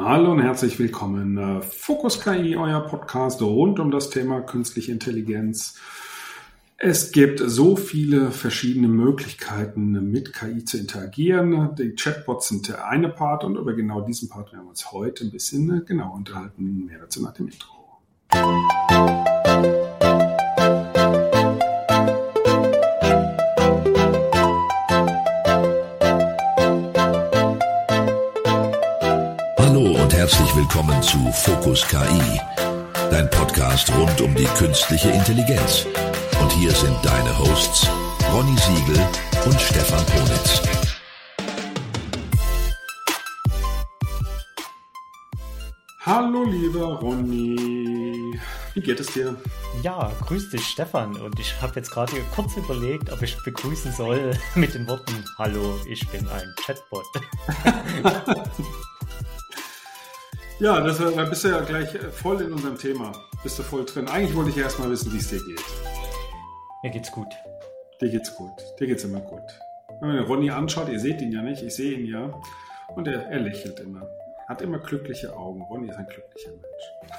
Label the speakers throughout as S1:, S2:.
S1: Hallo und herzlich willkommen. Fokus KI, euer Podcast rund um das Thema künstliche Intelligenz. Es gibt so viele verschiedene Möglichkeiten, mit KI zu interagieren. Die Chatbots sind der eine Part und über genau diesen Part werden wir uns heute ein bisschen genauer unterhalten. Mehr dazu nach dem Intro.
S2: Herzlich willkommen zu Fokus KI, dein Podcast rund um die künstliche Intelligenz. Und hier sind deine Hosts Ronny Siegel und Stefan Ponitz.
S1: Hallo lieber Ronny, wie geht es dir?
S3: Ja, grüß dich Stefan, und ich habe jetzt gerade kurz überlegt, ob ich begrüßen soll mit den Worten: Hallo, ich bin ein Chatbot.
S1: Ja, da bist du ja gleich voll in unserem Thema. Bist du voll drin. Eigentlich wollte ich erst mal wissen, wie es dir geht.
S3: Mir geht's gut.
S1: Dir geht's gut. Dir geht's immer gut. Wenn man den Ronny anschaut, ihr seht ihn ja nicht, ich sehe ihn ja. Und er lächelt immer. Hat immer glückliche Augen. Ronny ist ein glücklicher Mensch.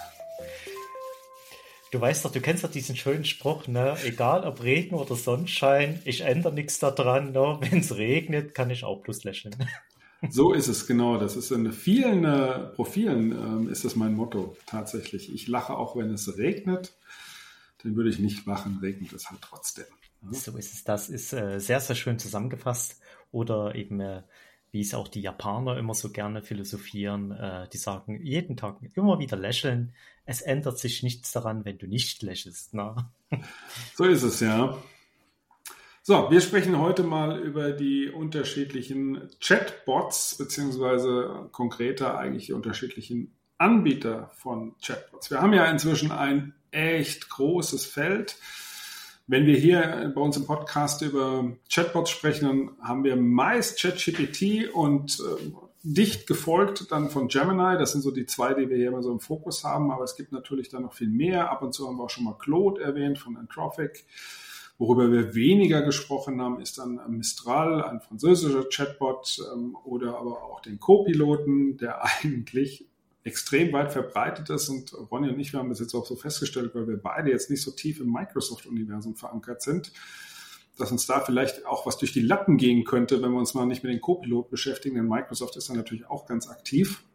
S3: Du weißt doch, du kennst doch diesen schönen Spruch, ne? Egal ob Regen oder Sonnenschein, ich ändere nichts daran. Ne? Wenn es regnet, kann ich auch bloß lächeln.
S1: So ist es, genau. Das ist in vielen Profilen ist das mein Motto tatsächlich. Ich lache auch, wenn es regnet. Dann würde ich nicht lachen, regnet es halt trotzdem.
S3: Ja? So ist es. Das ist sehr, sehr schön zusammengefasst. Oder eben, wie es auch die Japaner immer so gerne philosophieren, die sagen, jeden Tag immer wieder lächeln. Es ändert sich nichts daran, wenn du nicht lächelst. Ne?
S1: So ist es, ja. So, wir sprechen heute mal über die unterschiedlichen Chatbots, beziehungsweise konkreter eigentlich die unterschiedlichen Anbieter von Chatbots. Wir haben ja inzwischen ein echt großes Feld. Wenn wir hier bei uns im Podcast über Chatbots sprechen, dann haben wir meist ChatGPT und dicht gefolgt dann von Gemini. Das sind so die zwei, die wir hier immer so im Fokus haben. Aber es gibt natürlich dann noch viel mehr. Ab und zu haben wir auch schon mal Claude erwähnt von Anthropic. Worüber wir weniger gesprochen haben, ist dann Mistral, ein französischer Chatbot, oder aber auch den Co-Piloten, der eigentlich extrem weit verbreitet ist. Und Ronny und ich, wir haben das jetzt auch so festgestellt, weil wir beide jetzt nicht so tief im Microsoft-Universum verankert sind, dass uns da vielleicht auch was durch die Lappen gehen könnte, wenn wir uns mal nicht mit den Co-Piloten beschäftigen. Denn Microsoft ist da natürlich auch ganz aktiv.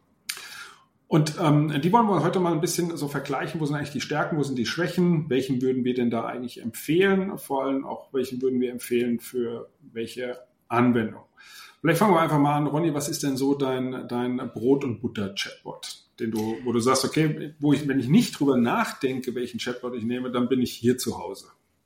S1: Und die wollen wir heute mal ein bisschen so vergleichen. Wo sind eigentlich die Stärken, wo sind die Schwächen? Welchen würden wir denn da eigentlich empfehlen? Vor allem auch, welchen würden wir empfehlen für welche Anwendung? Vielleicht fangen wir einfach mal an. Ronny, was ist denn so dein Brot- und Butter-Chatbot, wo du sagst, okay, wenn ich nicht drüber nachdenke, welchen Chatbot ich nehme, dann bin ich hier zu Hause?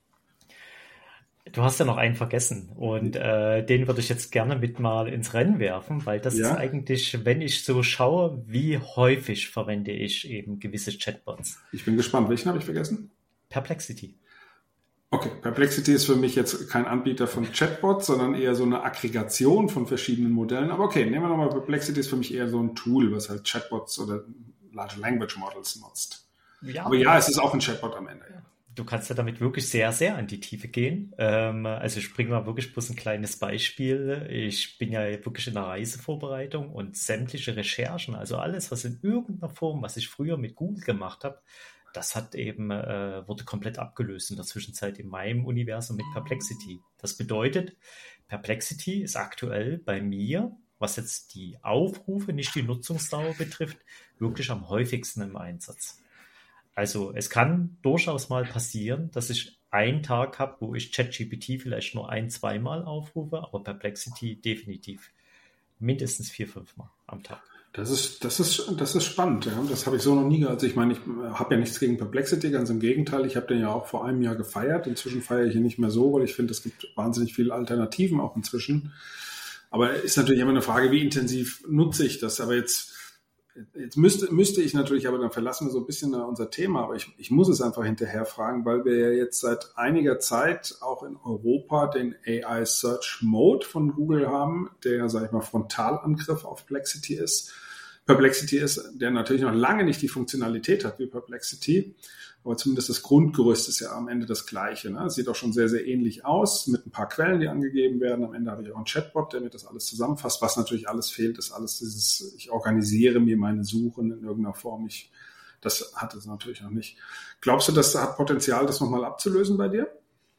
S3: Du hast ja noch einen vergessen, und den würde ich jetzt gerne mit mal ins Rennen werfen, weil das ist eigentlich, wenn ich so schaue, wie häufig verwende ich eben gewisse Chatbots.
S1: Ich bin gespannt. Welchen habe ich vergessen?
S3: Perplexity.
S1: Okay, Perplexity ist für mich jetzt kein Anbieter von Chatbots, sondern eher so eine Aggregation von verschiedenen Modellen. Aber okay, nehmen wir nochmal, Perplexity ist für mich eher so ein Tool, was halt Chatbots oder Large Language Models nutzt. Ja, aber ja, es ist auch ein Chatbot am Ende. Ja.
S3: Du kannst ja damit wirklich sehr, sehr an die Tiefe gehen. Also ich bringe mal wirklich bloß ein kleines Beispiel. Ich bin ja wirklich in der Reisevorbereitung, und sämtliche Recherchen, also alles, was in irgendeiner Form, was ich früher mit Google gemacht habe, das hat eben, wurde komplett abgelöst in der Zwischenzeit in meinem Universum mit Perplexity. Das bedeutet, Perplexity ist aktuell bei mir, was jetzt die Aufrufe, nicht die Nutzungsdauer betrifft, wirklich am häufigsten im Einsatz. Also es kann durchaus mal passieren, dass ich einen Tag habe, wo ich ChatGPT vielleicht nur 1-2 Mal aufrufe, aber Perplexity definitiv mindestens 4-5 Mal am Tag.
S1: Das ist spannend. Ja. Das habe ich so noch nie gehabt. Also ich meine, ich habe ja nichts gegen Perplexity, ganz im Gegenteil. Ich habe den ja auch vor einem Jahr gefeiert. Inzwischen feiere ich ihn nicht mehr so, weil ich finde, es gibt wahnsinnig viele Alternativen auch inzwischen. Aber ist natürlich immer eine Frage, wie intensiv nutze ich das. Aber jetzt müsste ich natürlich, aber dann verlassen wir so ein bisschen unser Thema, aber ich muss es einfach hinterher fragen, weil wir ja jetzt seit einiger Zeit auch in Europa den AI Search Mode von Google haben, der, sag ich mal, Frontalangriff auf Perplexity ist. Perplexity ist, der natürlich noch lange nicht die Funktionalität hat wie Perplexity, aber zumindest das Grundgerüst ist ja am Ende das Gleiche. Ne? Es sieht auch schon sehr, sehr ähnlich aus, mit ein paar Quellen, die angegeben werden. Am Ende habe ich auch einen Chatbot, der mir das alles zusammenfasst. Was natürlich alles fehlt, ist alles dieses, ich organisiere mir meine Suchen in irgendeiner Form. Das hat es natürlich noch nicht. Glaubst du, das hat Potenzial, das nochmal abzulösen bei dir?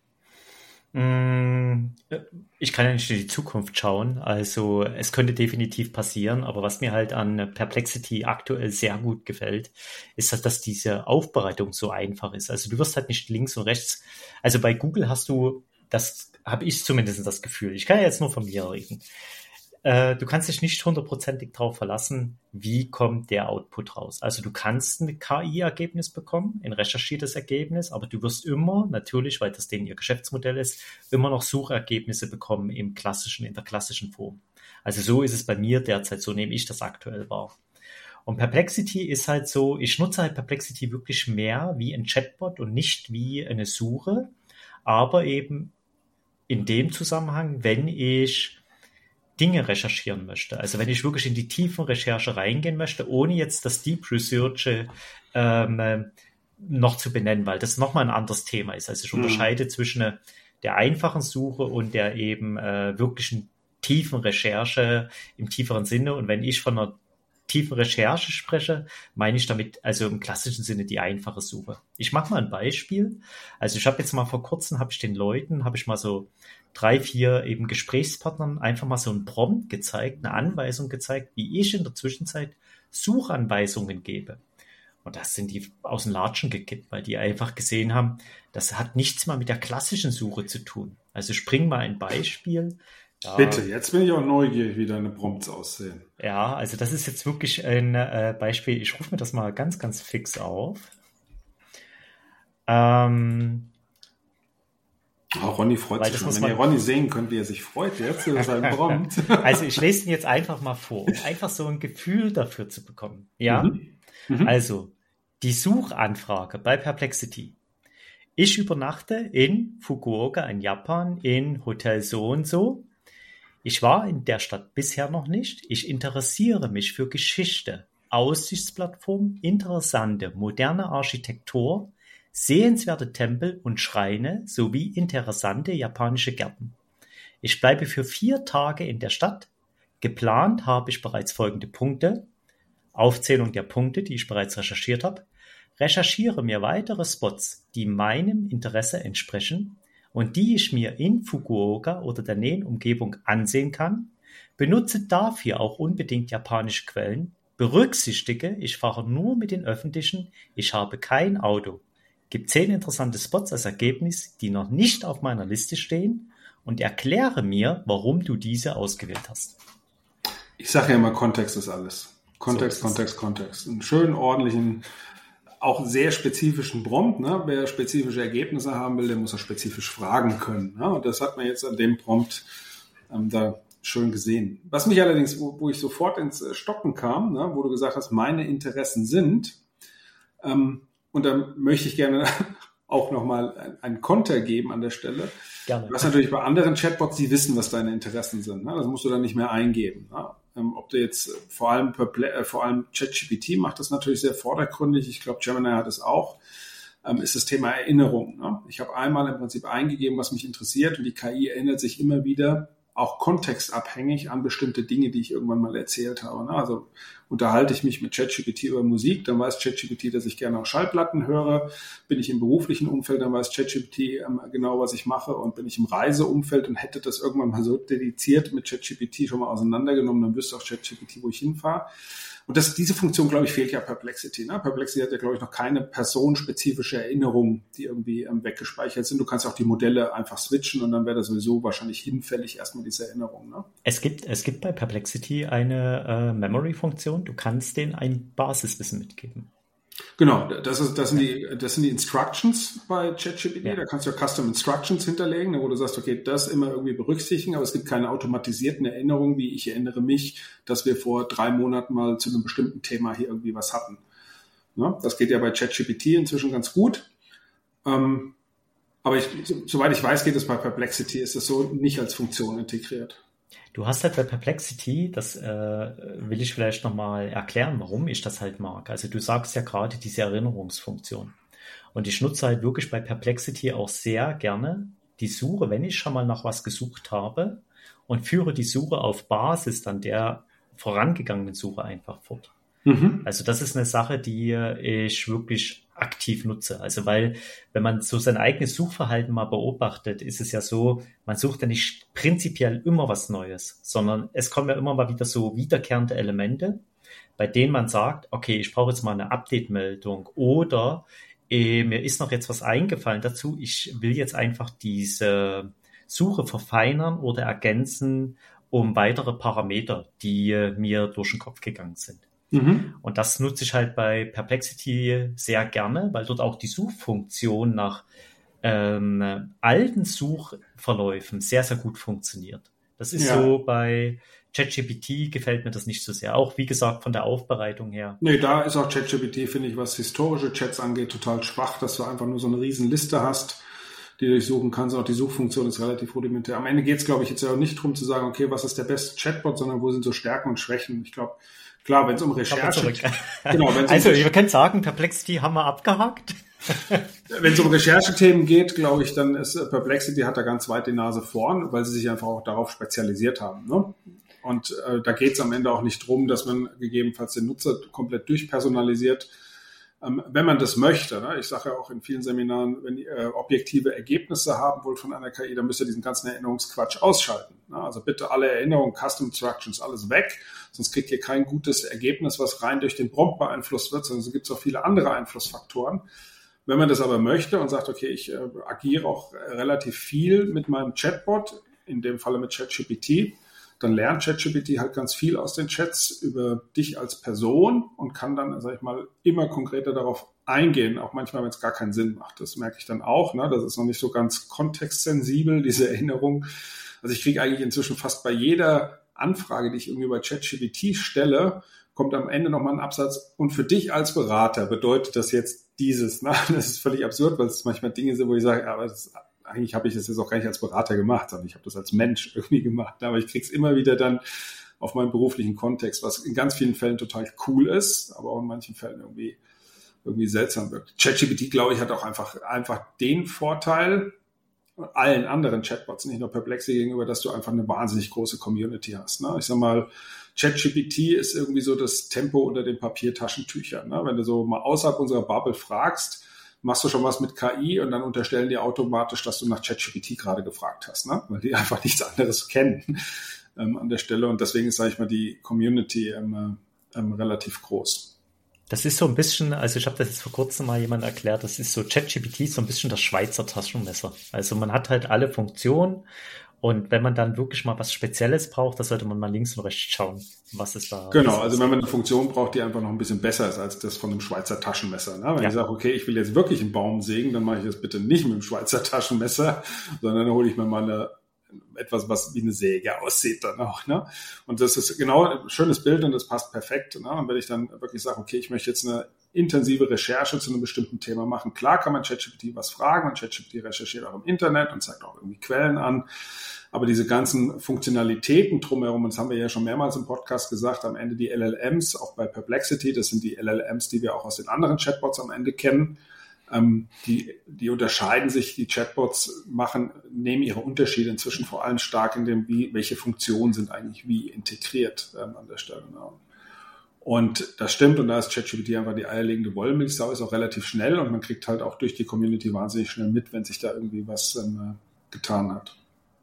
S3: Ich kann ja nicht in die Zukunft schauen, also es könnte definitiv passieren, aber was mir halt an Perplexity aktuell sehr gut gefällt, ist, dass diese Aufbereitung so einfach ist. Also du wirst halt nicht links und rechts, also bei Google hast du, das habe ich zumindest das Gefühl, ich kann ja jetzt nur von mir reden, du kannst dich nicht 100%ig darauf verlassen, wie kommt der Output raus. Also du kannst ein KI-Ergebnis bekommen, ein recherchiertes Ergebnis, aber du wirst immer, natürlich, weil das denen ihr Geschäftsmodell ist, immer noch Suchergebnisse bekommen in der klassischen Form. Also so ist es bei mir derzeit, so nehme ich das aktuell wahr. Und Perplexity ist halt so, ich nutze halt Perplexity wirklich mehr wie ein Chatbot und nicht wie eine Suche, aber eben in dem Zusammenhang, wenn ich Dinge recherchieren möchte. Also wenn ich wirklich in die tiefen Recherche reingehen möchte, ohne jetzt das Deep Research noch zu benennen, weil das nochmal ein anderes Thema ist. Also ich unterscheide zwischen der einfachen Suche und der eben wirklichen tiefen Recherche im tieferen Sinne. Und wenn ich von einer tiefen Recherche spreche, meine ich damit also im klassischen Sinne die einfache Suche. Ich mache mal ein Beispiel. Also ich habe jetzt mal vor kurzem, habe ich mal so 3, 4 eben Gesprächspartnern einfach mal so ein Prompt gezeigt, eine Anweisung gezeigt, wie ich in der Zwischenzeit Suchanweisungen gebe. Und das sind die aus dem Latschen gekippt, weil die einfach gesehen haben, das hat nichts mal mit der klassischen Suche zu tun. Also ich bringe mal ein Beispiel.
S1: Ja. Bitte, jetzt bin ich auch neugierig, wie deine Prompts aussehen.
S3: Ja, also das ist jetzt wirklich ein Beispiel. Ich rufe mir das mal ganz, ganz fix auf.
S1: Ronny freut sich schon. Wenn ihr Ronny sehen könnt, wie er sich freut jetzt über seinen Prompt.
S3: Also ich lese ihn jetzt einfach mal vor, um einfach so ein Gefühl dafür zu bekommen. Ja, Also die Suchanfrage bei Perplexity. Ich übernachte in Fukuoka in Japan in Hotel so und so. Ich war in der Stadt bisher noch nicht. Ich interessiere mich für Geschichte, Aussichtsplattform, interessante, moderne Architektur, sehenswerte Tempel und Schreine sowie interessante japanische Gärten. Ich bleibe für 4 Tage in der Stadt. Geplant habe ich bereits folgende Punkte. Aufzählung der Punkte, die ich bereits recherchiert habe. Recherchiere mir weitere Spots, die meinem Interesse entsprechen und die ich mir in Fukuoka oder der näheren Umgebung ansehen kann. Benutze dafür auch unbedingt japanische Quellen. Berücksichtige, ich fahre nur mit den Öffentlichen. Ich habe kein Auto. Gib 10 interessante Spots als Ergebnis, die noch nicht auf meiner Liste stehen und erkläre mir, warum du diese ausgewählt hast.
S1: Ich sage ja immer, Kontext ist alles. Kontext. Einen schönen, ordentlichen, auch sehr spezifischen Prompt. Ne? Wer spezifische Ergebnisse haben will, der muss auch spezifisch fragen können. Ne? Und das hat man jetzt an dem Prompt da schön gesehen. Was mich allerdings, wo ich sofort ins Stocken kam, ne? Wo du gesagt hast, meine Interessen sind, und da möchte ich gerne auch nochmal einen Konter geben an der Stelle. Gerne. Du hast natürlich bei anderen Chatbots, die wissen, was deine Interessen sind. Ne? Das musst du dann nicht mehr eingeben. Ne? Ob du jetzt vor allem ChatGPT macht das natürlich sehr vordergründig. Ich glaube, Gemini hat es auch. Ist das Thema Erinnerung. Ne? Ich habe einmal im Prinzip eingegeben, was mich interessiert, und die KI erinnert sich immer wieder, auch kontextabhängig, an bestimmte Dinge, die ich irgendwann mal erzählt habe. Ne? Also unterhalte ich mich mit ChatGPT über Musik, dann weiß ChatGPT, dass ich gerne auch Schallplatten höre. Bin ich im beruflichen Umfeld, dann weiß ChatGPT genau, was ich mache. Und bin ich im Reiseumfeld und hätte das irgendwann mal so dediziert mit ChatGPT schon mal auseinandergenommen, dann wüsste auch ChatGPT, wo ich hinfahre. Und diese Funktion, glaube ich, fehlt ja Perplexity. Ne? Perplexity hat ja, glaube ich, noch keine personenspezifische Erinnerung, die irgendwie weggespeichert sind. Du kannst auch die Modelle einfach switchen und dann wäre das sowieso wahrscheinlich hinfällig, erstmal diese Erinnerung. Ne?
S3: Es gibt bei Perplexity eine Memory-Funktion. Du kannst denen ein Basiswissen mitgeben.
S1: Genau, das sind die Instructions bei ChatGPT. Ja. Da kannst du ja Custom Instructions hinterlegen, wo du sagst, okay, das immer irgendwie berücksichtigen, aber es gibt keine automatisierten Erinnerungen, wie ich erinnere mich, dass wir vor 3 Monaten mal zu einem bestimmten Thema hier irgendwie was hatten. Ja, das geht ja bei ChatGPT inzwischen ganz gut. Aber soweit ich weiß, geht es bei Perplexity, ist es so nicht als Funktion integriert.
S3: Du hast halt bei Perplexity, das will ich vielleicht nochmal erklären, warum ich das halt mag. Also du sagst ja gerade diese Erinnerungsfunktion. Und ich nutze halt wirklich bei Perplexity auch sehr gerne die Suche, wenn ich schon mal nach was gesucht habe, und führe die Suche auf Basis dann der vorangegangenen Suche einfach fort. Also das ist eine Sache, die ich wirklich aktiv nutze. Also weil, wenn man so sein eigenes Suchverhalten mal beobachtet, ist es ja so, man sucht ja nicht prinzipiell immer was Neues, sondern es kommen ja immer mal wieder so wiederkehrende Elemente, bei denen man sagt, okay, ich brauche jetzt mal eine Update-Meldung oder mir ist noch jetzt was eingefallen dazu, ich will jetzt einfach diese Suche verfeinern oder ergänzen um weitere Parameter, die mir durch den Kopf gegangen sind. Und das nutze ich halt bei Perplexity sehr gerne, weil dort auch die Suchfunktion nach alten Suchverläufen sehr, sehr gut funktioniert. Das ist so bei ChatGPT gefällt mir das nicht so sehr. Auch, wie gesagt, von der Aufbereitung her.
S1: Nee, da ist auch ChatGPT, finde ich, was historische Chats angeht, total schwach, dass du einfach nur so eine riesen Liste hast, die du durchsuchen kannst. Auch die Suchfunktion ist relativ rudimentär. Am Ende geht es, glaube ich, jetzt ja auch nicht darum zu sagen, okay, was ist der beste Chatbot, sondern wo sind so Stärken und Schwächen. Ich glaube, klar, wenn es um Recherche
S3: genau, also ich kann sagen, Perplexity haben wir abgehakt.
S1: Wenn es um Recherchethemen geht, glaube ich, dann ist Perplexity hat da ganz weit die Nase vorn, weil sie sich einfach auch darauf spezialisiert haben. Ne? Und da geht es am Ende auch nicht drum, dass man gegebenenfalls den Nutzer komplett durchpersonalisiert. Wenn man das möchte, ne? Ich sage ja auch in vielen Seminaren, wenn ihr objektive Ergebnisse haben wollt von einer KI, dann müsst ihr diesen ganzen Erinnerungsquatsch ausschalten. Ne? Also bitte alle Erinnerungen, Custom Instructions, alles weg, sonst kriegt ihr kein gutes Ergebnis, was rein durch den Prompt beeinflusst wird, sondern es gibt auch viele andere Einflussfaktoren. Wenn man das aber möchte und sagt, okay, ich agiere auch relativ viel mit meinem Chatbot, in dem Falle mit ChatGPT, dann lernt ChatGPT halt ganz viel aus den Chats über dich als Person und kann dann, sag ich mal, immer konkreter darauf eingehen, auch manchmal, wenn es gar keinen Sinn macht. Das merke ich dann auch, ne? Das ist noch nicht so ganz kontextsensibel, diese Erinnerung. Also ich kriege eigentlich inzwischen fast bei jeder Anfrage, die ich irgendwie bei ChatGPT stelle, kommt am Ende nochmal ein Absatz. Und für dich als Berater bedeutet das jetzt dieses, ne? Das ist völlig absurd, weil es manchmal Dinge sind, wo ich sage, aber eigentlich habe ich das jetzt auch gar nicht als Berater gemacht, sondern ich habe das als Mensch irgendwie gemacht. Aber ich kriege es immer wieder dann auf meinen beruflichen Kontext, was in ganz vielen Fällen total cool ist, aber auch in manchen Fällen irgendwie seltsam wirkt. ChatGPT, glaube ich, hat auch einfach den Vorteil, allen anderen Chatbots, nicht nur Perplexity gegenüber, dass du einfach eine wahnsinnig große Community hast. Ne? Ich sag mal, ChatGPT ist irgendwie so das Tempo unter den Papiertaschentüchern. Ne? Wenn du so mal außerhalb unserer Bubble fragst, machst du schon was mit KI und dann unterstellen die automatisch, dass du nach ChatGPT gerade gefragt hast, ne? Weil die einfach nichts anderes kennen an der Stelle. Und deswegen ist, sage ich mal, die Community relativ groß.
S3: Das ist so ein bisschen, also ich habe das jetzt vor kurzem mal jemand erklärt, das ist so ChatGPT so ein bisschen das Schweizer Taschenmesser. Also man hat halt alle Funktionen und wenn man dann wirklich mal was Spezielles braucht, da sollte man mal links und rechts schauen, was es da ist.
S1: Genau, also wenn man eine Funktion braucht, die einfach noch ein bisschen besser ist als das von einem Schweizer Taschenmesser. Ne? Wenn ich sage, okay, ich will jetzt wirklich einen Baum sägen, dann mache ich das bitte nicht mit dem Schweizer Taschenmesser, sondern dann hole ich mir mal etwas, was wie eine Säge aussieht dann auch. Ne? Und das ist genau ein schönes Bild und das passt perfekt. Ne? Und wenn ich dann wirklich sage, okay, ich möchte jetzt eine intensive Recherche zu einem bestimmten Thema machen, klar kann man ChatGPT was fragen und ChatGPT recherchiert auch im Internet und zeigt auch irgendwie Quellen an. Aber diese ganzen Funktionalitäten drumherum, und das haben wir ja schon mehrmals im Podcast gesagt, am Ende die LLMs, auch bei Perplexity, das sind die LLMs, die wir auch aus den anderen Chatbots am Ende kennen, die unterscheiden sich, die Chatbots nehmen ihre Unterschiede inzwischen vor allem stark in dem, welche Funktionen sind eigentlich wie integriert an der Stelle. Und das stimmt, und da ist ChatGPT einfach die eierlegende Wollmilchsau, ist auch relativ schnell und man kriegt halt auch durch die Community wahnsinnig schnell mit, wenn sich da irgendwie was getan hat.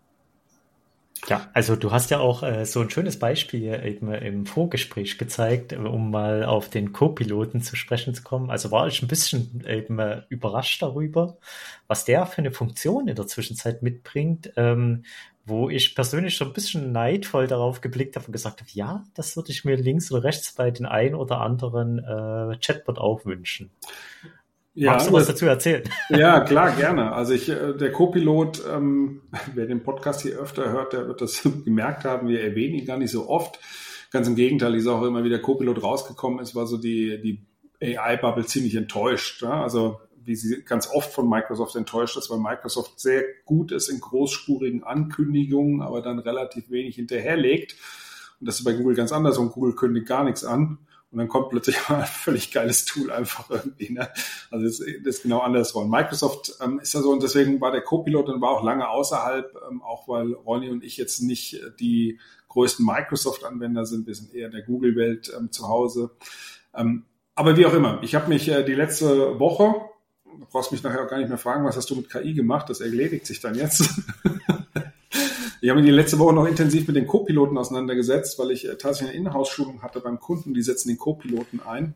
S3: Ja, also du hast ja auch so ein schönes Beispiel eben im Vorgespräch gezeigt, um mal auf den Co-Piloten zu sprechen zu kommen. Also war ich ein bisschen eben überrascht darüber, was der für eine Funktion in der Zwischenzeit mitbringt, wo ich persönlich so ein bisschen neidvoll darauf geblickt habe und gesagt habe, ja, das würde ich mir links oder rechts bei den ein oder anderen Chatbot auch wünschen. Ja, magst du was dazu erzählen?
S1: Ja, klar, gerne. Also der Co-Pilot, wer den Podcast hier öfter hört, der wird das gemerkt haben, wir erwähnen ihn gar nicht so oft. Ganz im Gegenteil, ist auch immer wieder Co-Pilot rausgekommen ist, war so die AI-Bubble ziemlich enttäuscht. Ja? Also wie sie ganz oft von Microsoft enttäuscht ist, weil Microsoft sehr gut ist in großspurigen Ankündigungen, aber dann relativ wenig hinterherlegt. Und das ist bei Google ganz anders und Google kündigt gar nichts an. Und dann kommt plötzlich mal ein völlig geiles Tool einfach irgendwie. Ne? Also das ist genau andersrum. Microsoft ist ja so, und deswegen war der Copilot und war auch lange außerhalb, auch weil Ronny und ich jetzt nicht die größten Microsoft-Anwender sind. Wir sind eher in der Google-Welt zu Hause. Aber wie auch immer, ich habe mich die letzte Woche, du brauchst mich nachher auch gar nicht mehr fragen, was hast du mit KI gemacht, das erledigt sich dann jetzt. Ich habe mich die letzte Woche noch intensiv mit den Co-Piloten auseinandergesetzt, weil ich tatsächlich eine Inhouse-Schulung hatte beim Kunden, die setzen den Co-Piloten ein.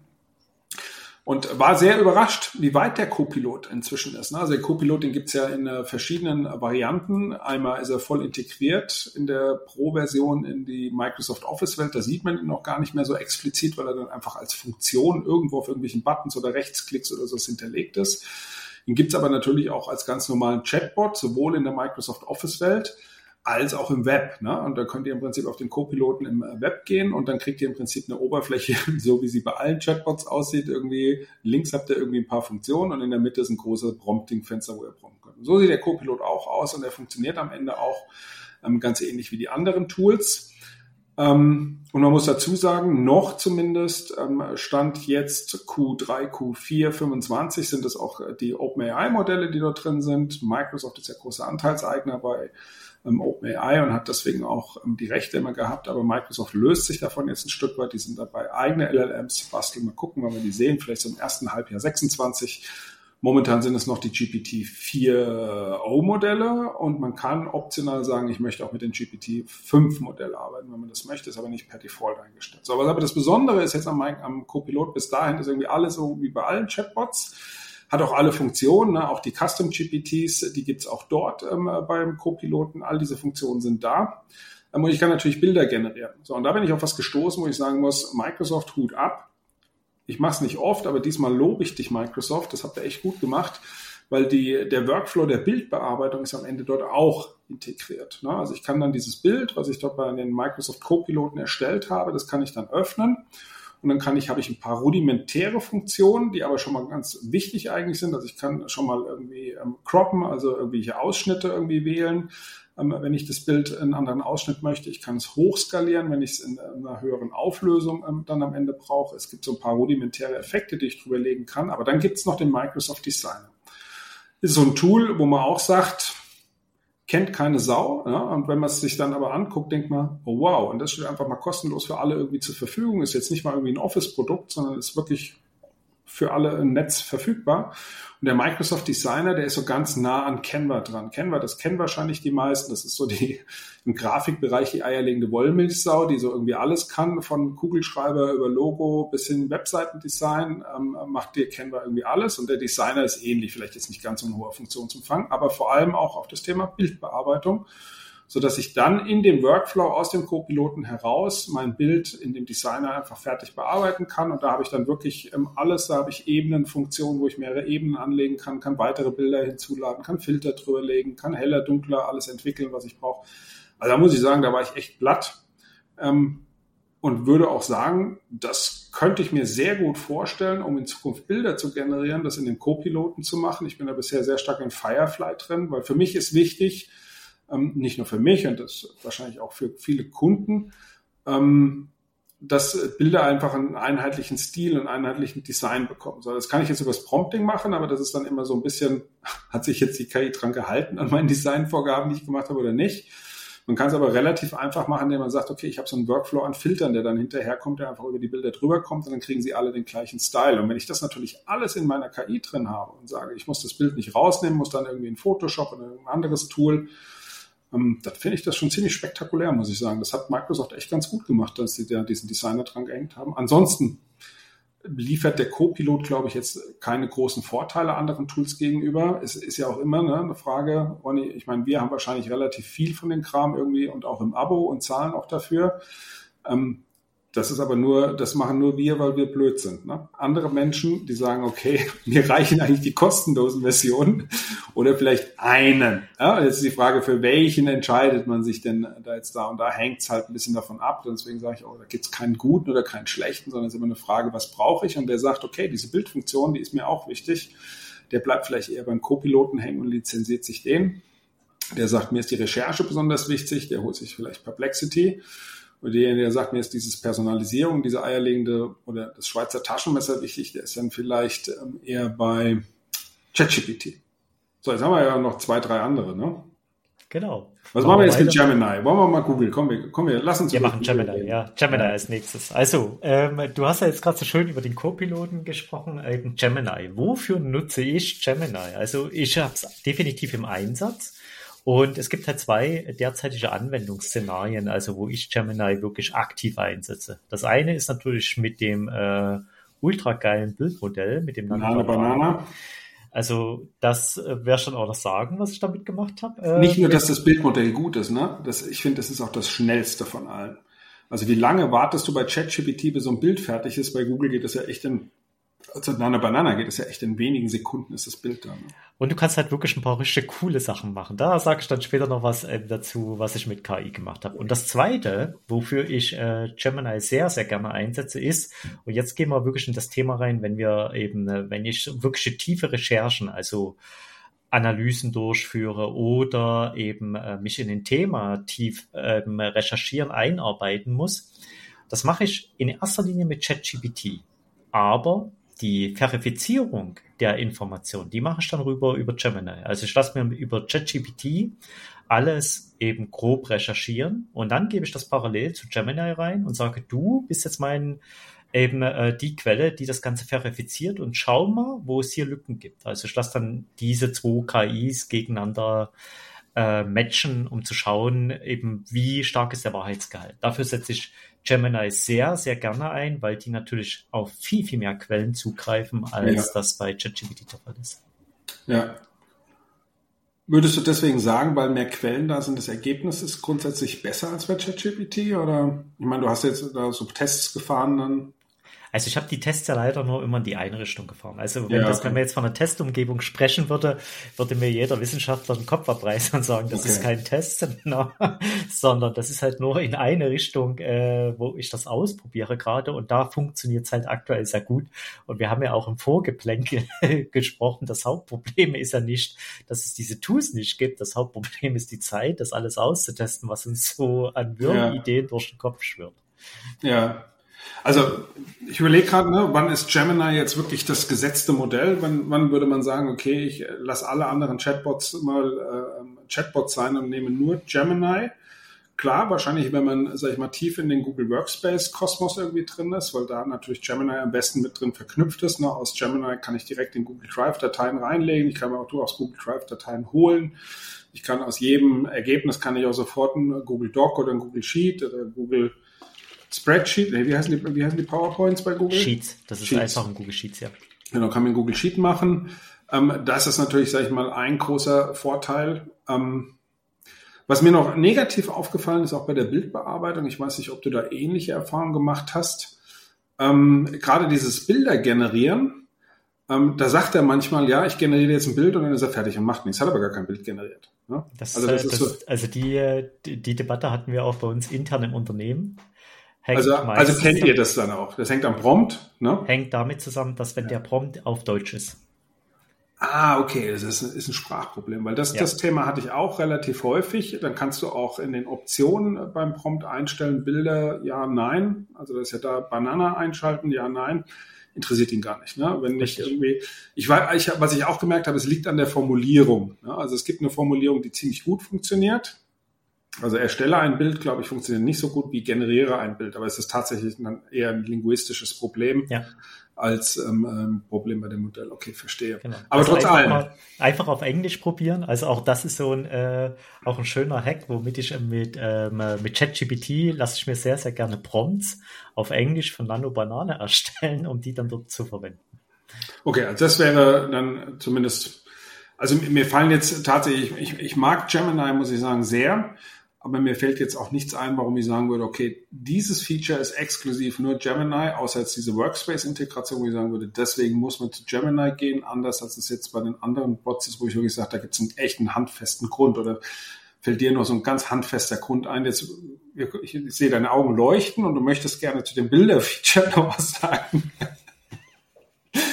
S1: Und war sehr überrascht, wie weit der Co-Pilot inzwischen ist. Also der Co-Pilot, den gibt's ja in verschiedenen Varianten. Einmal ist er voll integriert in der Pro-Version in die Microsoft Office-Welt. Da sieht man ihn noch gar nicht mehr so explizit, weil er dann einfach als Funktion irgendwo auf irgendwelchen Buttons oder Rechtsklicks oder so hinterlegt ist. Den gibt's aber natürlich auch als ganz normalen Chatbot, sowohl in der Microsoft Office-Welt als auch im Web. Ne? Und da könnt ihr im Prinzip auf den Co-Piloten im Web gehen und dann kriegt ihr im Prinzip eine Oberfläche, so wie sie bei allen Chatbots aussieht. Irgendwie links habt ihr irgendwie ein paar Funktionen und in der Mitte ist ein großes Prompting-Fenster, wo ihr prompten könnt. Und so sieht der Co-Pilot auch aus und er funktioniert am Ende auch ganz ähnlich wie die anderen Tools. Und man muss dazu sagen, noch zumindest Stand jetzt Q3, Q4, 25 sind es auch die OpenAI-Modelle, die dort drin sind. Microsoft ist ja großer Anteilseigner bei OpenAI und hat deswegen auch die Rechte immer gehabt, aber Microsoft löst sich davon jetzt ein Stück weit. Die sind dabei, eigene LLMs zu basteln. Mal gucken, wann wir die sehen, vielleicht so im ersten Halbjahr 26. Momentan sind es noch die GPT-4o-Modelle und man kann optional sagen, ich möchte auch mit den GPT-5-Modellen arbeiten, wenn man das möchte, ist aber nicht per Default eingestellt. So, aber das Besondere ist jetzt am Copilot bis dahin, ist irgendwie alles so wie bei allen Chatbots. Hat auch alle Funktionen, ne? Auch die Custom GPTs, die gibt's auch dort beim Co-Piloten. All diese Funktionen sind da. Und ich kann natürlich Bilder generieren. So, und da bin ich auf was gestoßen, wo ich sagen muss, Microsoft, Hut ab. Ich mache es nicht oft, aber diesmal lobe ich dich, Microsoft. Das habt ihr echt gut gemacht, weil der Workflow der Bildbearbeitung ist am Ende dort auch integriert. Ne? Also ich kann dann dieses Bild, was ich dort bei den Microsoft Co-Piloten erstellt habe, das kann ich dann öffnen. Und dann habe ich ein paar rudimentäre Funktionen, die aber schon mal ganz wichtig eigentlich sind. Also ich kann schon mal irgendwie croppen, also irgendwelche Ausschnitte irgendwie wählen, wenn ich das Bild in einen anderen Ausschnitt möchte. Ich kann es hochskalieren, wenn ich es in einer höheren Auflösung dann am Ende brauche. Es gibt so ein paar rudimentäre Effekte, die ich drüber legen kann. Aber dann gibt es noch den Microsoft Designer. Das ist so ein Tool, wo man auch sagt, kennt keine Sau, ja? Und wenn man es sich dann aber anguckt, denkt man, oh wow, und das steht einfach mal kostenlos für alle irgendwie zur Verfügung, ist jetzt nicht mal irgendwie ein Office-Produkt, sondern ist wirklich für alle im Netz verfügbar. Und der Microsoft Designer, der ist so ganz nah an Canva dran. Canva, das kennen wahrscheinlich die meisten, das ist so im Grafikbereich die eierlegende Wollmilchsau, die so irgendwie alles kann, von Kugelschreiber über Logo bis hin Webseitendesign, macht dir Canva irgendwie alles. Und der Designer ist ähnlich, vielleicht jetzt nicht ganz so ein hoher Funktionsumfang, aber vor allem auch auf das Thema Bildbearbeitung, sodass ich dann in dem Workflow aus dem Co-Piloten heraus mein Bild in dem Designer einfach fertig bearbeiten kann. Und da habe ich dann wirklich alles, da habe ich Ebenen, Funktionen, wo ich mehrere Ebenen anlegen kann weitere Bilder hinzuladen, kann Filter drüber legen, kann heller, dunkler, alles entwickeln, was ich brauche. Also da muss ich sagen, da war ich echt platt und würde auch sagen, das könnte ich mir sehr gut vorstellen, um in Zukunft Bilder zu generieren, das in den Co-Piloten zu machen. Ich bin da bisher sehr stark in Firefly drin, weil für mich ist wichtig, nicht nur für mich und das wahrscheinlich auch für viele Kunden, dass Bilder einfach einen einheitlichen Stil, einen einheitlichen Design bekommen. So, das kann ich jetzt übers Prompting machen, aber das ist dann immer so ein bisschen, hat sich jetzt die KI dran gehalten an meinen Designvorgaben, die ich gemacht habe oder nicht. Man kann es aber relativ einfach machen, indem man sagt, okay, ich habe so einen Workflow an Filtern, der dann hinterherkommt, der einfach über die Bilder drüber kommt und dann kriegen sie alle den gleichen Style. Und wenn ich das natürlich alles in meiner KI drin habe und sage, ich muss das Bild nicht rausnehmen, muss dann irgendwie in Photoshop oder ein anderes Tool, dann finde ich das schon ziemlich spektakulär, muss ich sagen. Das hat Microsoft echt ganz gut gemacht, dass sie da diesen Designer dran gehängt haben. Ansonsten liefert der Co-Pilot, glaube ich, jetzt keine großen Vorteile anderen Tools gegenüber. Es ist ja auch immer eine Frage, Ronny, ich meine, wir haben wahrscheinlich relativ viel von dem Kram irgendwie und auch im Abo und zahlen auch dafür. Das ist aber das machen nur wir, weil wir blöd sind. Ne? Andere Menschen, die sagen, okay, mir reichen eigentlich die kostenlosen Versionen oder vielleicht einen. Ja, jetzt ist die Frage, für welchen entscheidet man sich denn da jetzt da? Und da hängt es halt ein bisschen davon ab. Deswegen sage ich auch, da gibt es keinen guten oder keinen schlechten, sondern es ist immer eine Frage, was brauche ich? Und wer sagt, okay, diese Bildfunktion, die ist mir auch wichtig, der bleibt vielleicht eher beim Co-Piloten hängen und lizenziert sich den. Der sagt, mir ist die Recherche besonders wichtig, der holt sich vielleicht Perplexity. Und der sagt, mir ist dieses Personalisierung, diese eierlegende oder das Schweizer Taschenmesser wichtig, der ist dann vielleicht eher bei ChatGPT. So, jetzt haben wir ja noch 2, 3 andere, ne?
S3: Genau.
S1: Was machen wir jetzt mit Gemini? Wollen wir mal googeln? Komm, wir lass uns.
S3: Wir machen Gemini, Gemini als nächstes. Also, du hast ja jetzt gerade so schön über den Co-Piloten gesprochen, Gemini. Wofür nutze ich Gemini? Also, ich habe es definitiv im Einsatz. Und es gibt halt 2 derzeitige Anwendungsszenarien, also wo ich Gemini wirklich aktiv einsetze. Das eine ist natürlich mit dem ultra geilen Bildmodell, mit dem
S1: Nano Banana.
S3: Also das wäre schon auch das Sagen, was ich damit gemacht habe.
S1: Nicht nur, dass das Bildmodell gut ist, ne? Ich finde, das ist auch das schnellste von allen. Also wie lange wartest du bei ChatGPT, bis so ein Bild fertig ist? Bei Google geht es ja echt Nano Banana geht es ja echt in wenigen Sekunden, ist das Bild da. Ne?
S3: Und du kannst halt wirklich ein paar richtig coole Sachen machen. Da sage ich dann später noch was dazu, was ich mit KI gemacht habe. Und das Zweite, wofür ich Gemini sehr, sehr gerne einsetze, ist, und jetzt gehen wir wirklich in das Thema rein, wenn ich wirklich tiefe Recherchen, also Analysen durchführe oder eben mich in ein Thema tief recherchieren, einarbeiten muss. Das mache ich in erster Linie mit ChatGPT. Aber die Verifizierung der Information, die mache ich dann über Gemini. Also ich lasse mir über ChatGPT alles eben grob recherchieren und dann gebe ich das parallel zu Gemini rein und sage, du bist jetzt die Quelle, die das Ganze verifiziert und schau mal, wo es hier Lücken gibt. Also ich lasse dann diese 2 KIs gegeneinander matchen, um zu schauen, eben wie stark ist der Wahrheitsgehalt. Dafür setze ich Gemini sehr, sehr gerne ein, weil die natürlich auf viel, viel mehr Quellen zugreifen, als das bei ChatGPT der Fall ist.
S1: Ja. Würdest du deswegen sagen, weil mehr Quellen da sind, das Ergebnis ist grundsätzlich besser als bei ChatGPT? Oder, ich meine, du hast jetzt da so Tests gefahren dann.
S3: Also ich habe die Tests ja leider nur immer in die eine Richtung gefahren. Also wenn man jetzt von einer Testumgebung sprechen würde mir jeder Wissenschaftler den Kopf abreißen und sagen, das ist kein Test, sondern das ist halt nur in eine Richtung, wo ich das ausprobiere gerade und da funktioniert es halt aktuell sehr gut. Und wir haben ja auch im Vorgeplänkel gesprochen, das Hauptproblem ist ja nicht, dass es diese Tools nicht gibt, das Hauptproblem ist die Zeit, das alles auszutesten, was uns so an Ideen durch den Kopf schwirrt.
S1: Ja. Also ich überlege gerade, wann ist Gemini jetzt wirklich das gesetzte Modell? Wann würde man sagen, okay, ich lasse alle anderen Chatbots mal Chatbots sein und nehme nur Gemini? Klar, wahrscheinlich, wenn man, sag ich mal, tief in den Google Workspace-Kosmos irgendwie drin ist, weil da natürlich Gemini am besten mit drin verknüpft ist. Ne? Aus Gemini kann ich direkt in Google Drive-Dateien reinlegen. Ich kann mir auch aus Google Drive-Dateien holen. Ich kann aus jedem Ergebnis auch sofort ein Google Doc oder ein Google Sheet oder Google Spreadsheet, wie heißen die PowerPoints bei Google?
S3: Sheets, das ist einfach ein Google Sheets, ja.
S1: Genau, kann man ein Google Sheet machen. Das ist natürlich, sage ich mal, ein großer Vorteil. Was mir noch negativ aufgefallen ist, auch bei der Bildbearbeitung, ich weiß nicht, ob du da ähnliche Erfahrungen gemacht hast, gerade dieses Bilder generieren, da sagt er manchmal, ja, ich generiere jetzt ein Bild und dann ist er fertig und macht nichts, hat aber gar kein Bild generiert. Ne?
S3: Die Debatte hatten wir auch bei uns intern im Unternehmen.
S1: Also kennt ihr das dann auch? Das hängt am Prompt, ne?
S3: Hängt damit zusammen, dass wenn der Prompt auf Deutsch ist.
S1: Ah, okay, das ist ein Sprachproblem, weil das Thema hatte ich auch relativ häufig. Dann kannst du auch in den Optionen beim Prompt einstellen, Bilder, ja, nein. Also das ist ja da Banana einschalten, ja, nein. Interessiert ihn gar nicht, ne? Wenn nicht irgendwie, was ich auch gemerkt habe, es liegt an der Formulierung. Ne? Also es gibt eine Formulierung, die ziemlich gut funktioniert. Also erstelle ein Bild, glaube ich, funktioniert nicht so gut wie generiere ein Bild, aber es ist tatsächlich eher ein linguistisches Problem als Problem bei dem Modell. Okay, verstehe.
S3: Genau.
S1: Aber
S3: also
S1: trotz allem.
S3: Einfach auf Englisch probieren. Also auch das ist so auch ein schöner Hack, womit ich mit ChatGPT lasse ich mir sehr, sehr gerne Prompts auf Englisch von Nano Banana erstellen, um die dann dort zu verwenden.
S1: Okay, also das wäre dann zumindest, also mir fallen jetzt tatsächlich, ich mag Gemini, muss ich sagen, sehr. Aber mir fällt jetzt auch nichts ein, warum ich sagen würde, okay, dieses Feature ist exklusiv nur Gemini, außer jetzt diese Workspace-Integration, wo ich sagen würde, deswegen muss man zu Gemini gehen, anders als es jetzt bei den anderen Bots ist, wo ich wirklich sage, da gibt es einen echten handfesten Grund. Oder fällt dir noch so ein ganz handfester Grund ein? Jetzt, ich sehe deine Augen leuchten und du möchtest gerne zu dem Bilder-Feature noch was sagen.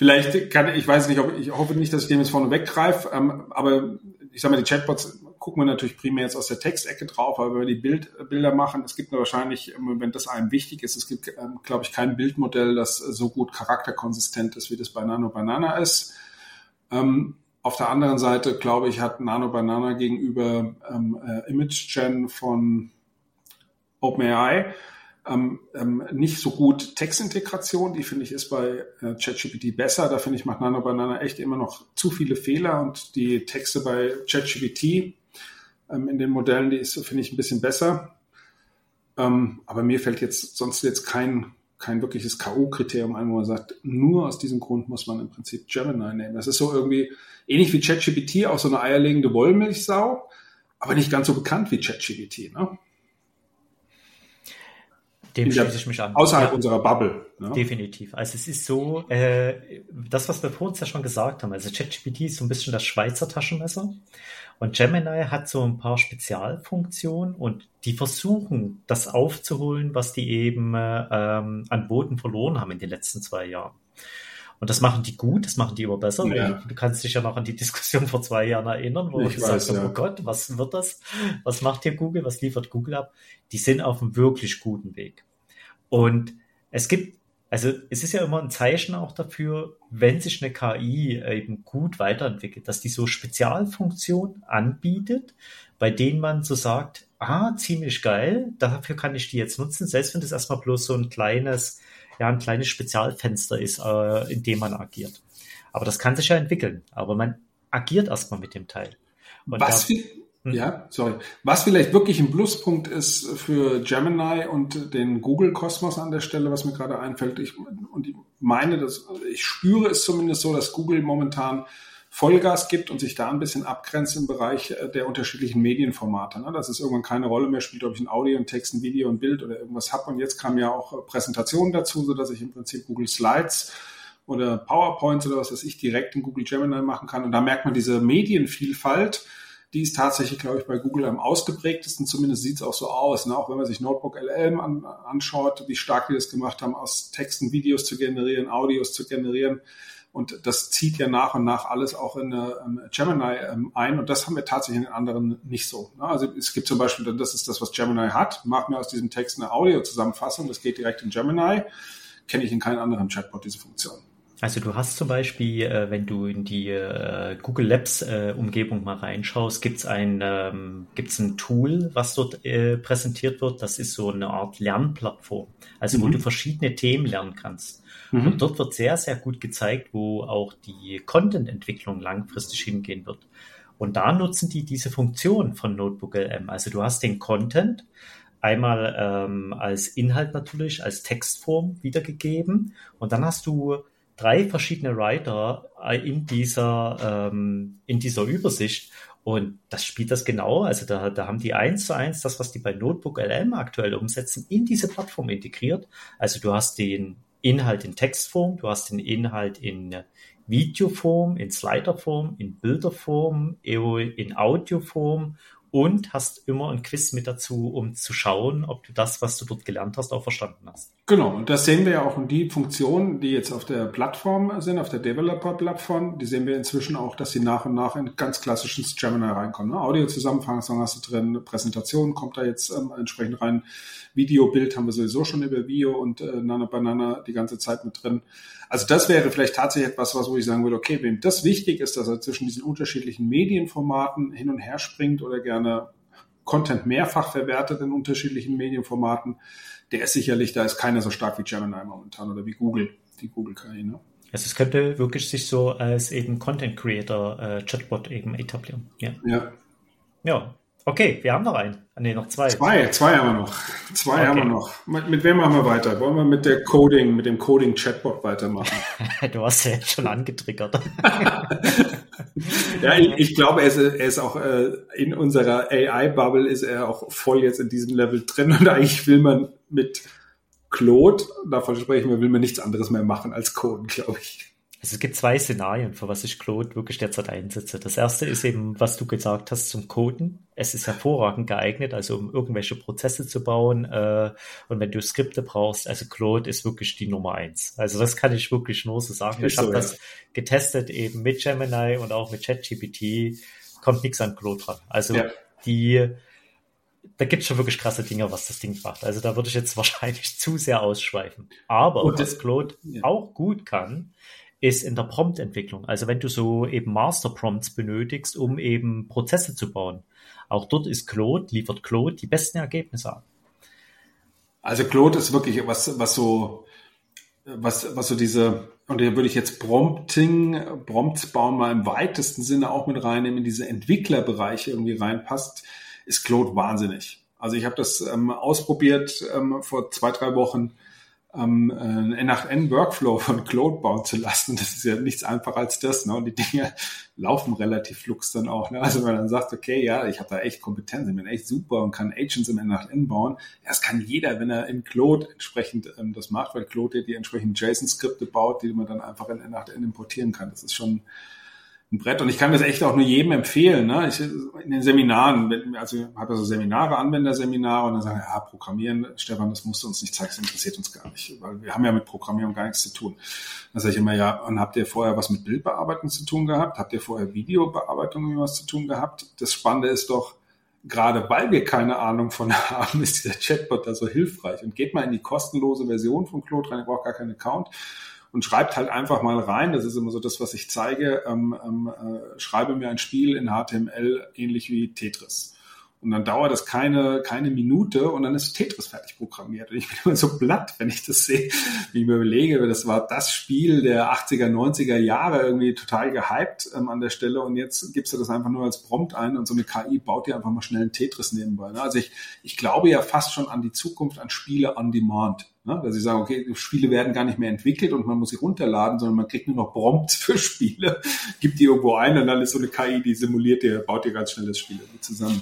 S1: ich weiß nicht, ich hoffe nicht, dass ich dem jetzt vorne weggreife, aber ich sage mal, die Chatbots gucken wir natürlich primär jetzt aus der Textecke drauf, aber wenn wir die Bilder machen, es gibt wahrscheinlich, wenn das einem wichtig ist, es gibt, glaube ich, kein Bildmodell, das so gut charakterkonsistent ist, wie das bei Nano Banana ist. Auf der anderen Seite, glaube ich, hat Nano Banana gegenüber ImageGen von OpenAI nicht so gut Textintegration, die finde ich ist bei ChatGPT besser. Da finde ich, macht Nano Banana echt immer noch zu viele Fehler und die Texte bei ChatGPT in den Modellen, die ist, finde ich, ein bisschen besser. Aber mir fällt sonst kein wirkliches K.O.-Kriterium ein, wo man sagt, nur aus diesem Grund muss man im Prinzip Gemini nehmen. Das ist so irgendwie ähnlich wie ChatGPT, auch so eine eierlegende Wollmilchsau, aber nicht ganz so bekannt wie ChatGPT, ne?
S3: Dem schließe ich mich an.
S1: Außerhalb unserer Bubble. Ne?
S3: Definitiv. Also es ist so, das, was wir vor uns ja schon gesagt haben, also ChatGPT ist so ein bisschen das Schweizer Taschenmesser und Gemini hat so ein paar Spezialfunktionen und die versuchen, das aufzuholen, was die eben an Boden verloren haben in den letzten 2 Jahren. Und das machen die gut, das machen die immer besser. Ja. Du kannst dich ja noch an die Diskussion vor 2 Jahren erinnern, wo ich gesagt habe, oh Gott, was wird das? Was macht hier Google? Was liefert Google ab? Die sind auf einem wirklich guten Weg. Und es ist ja immer ein Zeichen auch dafür, wenn sich eine KI eben gut weiterentwickelt, dass die so Spezialfunktionen anbietet, bei denen man so sagt, ziemlich geil, dafür kann ich die jetzt nutzen, selbst wenn das erstmal bloß so ein kleines Spezialfenster ist, in dem man agiert. Aber das kann sich ja entwickeln. Aber man agiert erstmal mit dem Teil. Und
S1: was vielleicht wirklich ein Pluspunkt ist für Gemini und den Google-Kosmos an der Stelle, was mir gerade einfällt, ich spüre es zumindest so, dass Google momentan Vollgas gibt und sich da ein bisschen abgrenzt im Bereich der unterschiedlichen Medienformate. Ne? Dass es irgendwann keine Rolle mehr spielt, ob ich ein Audio, ein Text, ein Video, ein Bild oder irgendwas habe. Und jetzt kamen ja auch Präsentationen dazu, sodass ich im Prinzip Google Slides oder PowerPoints oder was weiß ich direkt in Google Gemini machen kann. Und da merkt man diese Medienvielfalt, die ist tatsächlich, glaube ich, bei Google am ausgeprägtesten. Zumindest sieht es auch so aus. Ne? Auch wenn man sich Notebook LM anschaut, wie stark die das gemacht haben, aus Texten Videos zu generieren, Audios zu generieren. Und das zieht ja nach und nach alles auch in Gemini ein. Und das haben wir tatsächlich in den anderen nicht so. Ne? Also es gibt zum Beispiel, das ist das, was Gemini hat. Mach mir aus diesem Text eine Audio-Zusammenfassung. Das geht direkt in Gemini. Kenne ich in keinem anderen Chatbot, diese Funktion.
S3: Also du hast zum Beispiel, wenn du in die Google Labs Umgebung mal reinschaust, gibt's ein Tool, was dort präsentiert wird. Das ist so eine Art Lernplattform, also wo du verschiedene Themen lernen kannst. Und dort wird sehr, sehr gut gezeigt, wo auch die Content-Entwicklung langfristig hingehen wird. Und da nutzen die diese Funktion von Notebook LM. Also du hast den Content einmal als Inhalt natürlich, als Textform wiedergegeben und dann hast du 3 verschiedene Writer in dieser Übersicht und das spielt das genau, also da haben die 1:1 das, was die bei Notebook LM aktuell umsetzen, in diese Plattform integriert. Also du hast den Inhalt in Textform, du hast den Inhalt in Videoform, in Sliderform, in Bilderform, in Audioform und hast immer ein Quiz mit dazu, um zu schauen, ob du das, was du dort gelernt hast, auch verstanden hast.
S1: Genau, und das sehen wir ja auch in die Funktionen, die jetzt auf der Plattform sind, auf der Developer-Plattform, die sehen wir inzwischen auch, dass sie nach und nach in ganz klassisches Gemini reinkommen. Ne? Audio-Zusammenfassung hast du drin, Präsentation kommt da jetzt entsprechend rein, Video, Bild haben wir sowieso schon über Video und Nano Banana die ganze Zeit mit drin. Also das wäre vielleicht tatsächlich etwas, wo ich sagen würde, okay, wem das wichtig ist, dass er zwischen diesen unterschiedlichen Medienformaten hin und her springt oder gerne Content mehrfach verwertet in unterschiedlichen Medienformaten, der ist sicherlich, da ist keiner so stark wie Gemini momentan oder wie Google, die Google KI. Ne?
S3: Also es könnte wirklich sich so als eben Content Creator Chatbot eben etablieren. Ja. Okay, wir haben noch einen. Noch 2.
S1: Zwei haben wir noch. Haben wir noch. Mit wem machen wir weiter? Wollen wir mit dem Coding-Chatbot weitermachen?
S3: Du hast ja jetzt schon angetriggert.
S1: Ja, ich glaube, er ist auch in unserer AI-Bubble ist er auch voll jetzt in diesem Level drin und eigentlich will man mit Claude, davon sprechen wir, will man nichts anderes mehr machen als coden, glaube ich.
S3: Also es gibt zwei Szenarien, für was ich Claude wirklich derzeit einsetze. Das erste ist eben, was du gesagt hast zum Coden. Es ist hervorragend geeignet, also um irgendwelche Prozesse zu bauen. Und wenn du Skripte brauchst, also Claude ist wirklich die Nummer 1. Also das kann ich wirklich nur so sagen. Ich habe das getestet eben mit Gemini und auch mit ChatGPT. Kommt nichts an Claude dran. Also da gibt es schon wirklich krasse Dinge, was das Ding macht. Also da würde ich jetzt wahrscheinlich zu sehr ausschweifen. Aber was Claude auch gut kann, ist in der Prompt-Entwicklung. Also wenn du so eben Master-Prompts benötigst, um eben Prozesse zu bauen. Auch dort liefert Claude die besten Ergebnisse ab.
S1: Also Claude ist wirklich was so diese, und hier würde ich jetzt Prompts bauen mal im weitesten Sinne auch mit reinnehmen, in diese Entwicklerbereiche irgendwie reinpasst, ist Claude wahnsinnig. Also ich habe das ausprobiert vor 2-3 Wochen, einen N8N-Workflow von Claude bauen zu lassen. Das ist ja nichts einfacher als das. Ne? Und die Dinge laufen relativ flugs dann auch. Ne? Also wenn man dann sagt, okay, ja, ich habe da echt Kompetenz, ich bin echt super und kann Agents im N8N bauen. Ja, das kann jeder, wenn er in Claude entsprechend das macht, weil Claude die entsprechenden JSON-Skripte baut, die man dann einfach in N8N importieren kann. Das ist schon ein Brett. Und ich kann das echt auch nur jedem empfehlen. Ne? In den Seminaren, also ich habe so Seminare, Anwenderseminare und dann sagen, ja, Programmieren, Stefan, das musst du uns nicht zeigen, das interessiert uns gar nicht, weil wir haben ja mit Programmierung gar nichts zu tun. Dann sage ich immer, ja, und habt ihr vorher was mit Bildbearbeitung zu tun gehabt? Habt ihr vorher Videobearbeitung was zu tun gehabt? Das Spannende ist doch, gerade weil wir keine Ahnung von haben, ist dieser Chatbot da so hilfreich. Und geht mal in die kostenlose Version von Claude rein, ihr braucht gar keinen Account. Und schreibt halt einfach mal rein, das ist immer so das, was ich zeige, schreibe mir ein Spiel in HTML ähnlich wie Tetris. Und dann dauert das keine Minute und dann ist Tetris fertig programmiert. Und ich bin immer so platt, wenn ich das sehe, wie ich mir überlege, das war das Spiel der 80er, 90er Jahre irgendwie total gehypt an der Stelle und jetzt gibst du das einfach nur als Prompt ein und so eine KI baut dir einfach mal schnell ein Tetris nebenbei. Ne? Also ich glaube ja fast schon an die Zukunft, an Spiele on Demand. Ne? Dass sie sagen, okay, Spiele werden gar nicht mehr entwickelt und man muss sie runterladen, sondern man kriegt nur noch Prompts für Spiele, gibt die irgendwo ein und dann ist so eine KI, die simuliert dir, baut dir ganz schnell das Spiel zusammen.